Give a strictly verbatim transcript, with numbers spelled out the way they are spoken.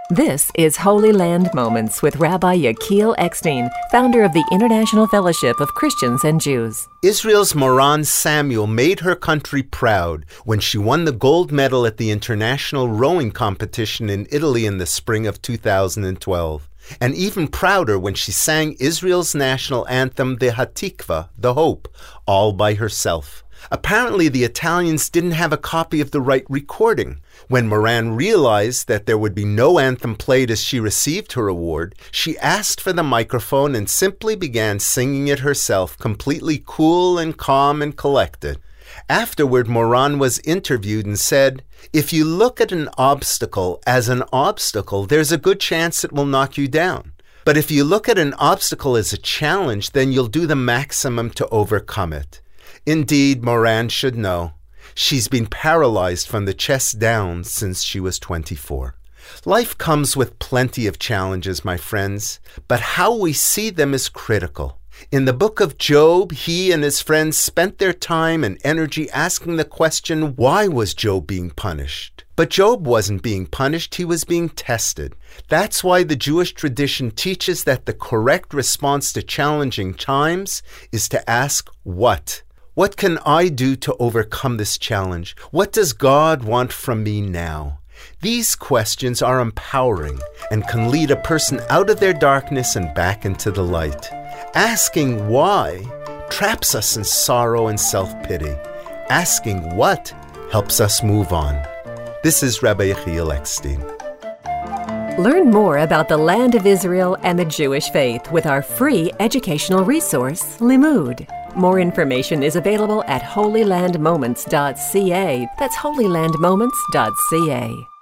This is Holy Land Moments with Rabbi Yechiel Eckstein, founder of the International Fellowship of Christians and Jews. Israel's Moran Samuel made her country proud when she won the gold medal at the International Rowing Competition in Italy in the spring of two thousand twelve. And even prouder when she sang Israel's national anthem, the Hatikva, the Hope, all by herself. Apparently, the Italians didn't have a copy of the right recording. When Moran realized that there would be no anthem played as she received her award, she asked for the microphone and simply began singing it herself, completely cool and calm and collected. Afterward, Moran was interviewed and said, "If you look at an obstacle as an obstacle, there's a good chance it will knock you down. But if you look at an obstacle as a challenge, then you'll do the maximum to overcome it." Indeed, Moran should know. She's been paralyzed from the chest down since she was twenty-four. Life comes with plenty of challenges, my friends, but how we see them is critical. In the book of Job, he and his friends spent their time and energy asking the question, why was Job being punished? But Job wasn't being punished, he was being tested. That's why the Jewish tradition teaches that the correct response to challenging times is to ask, what? What can I do to overcome this challenge? What does God want from me now? These questions are empowering and can lead a person out of their darkness and back into the light. Asking why traps us in sorrow and self-pity. Asking what helps us move on. This is Rabbi Yechiel Eckstein. Learn more about the land of Israel and the Jewish faith with our free educational resource, Limud. More information is available at holy land moments dot c a. That's holy land moments dot c a.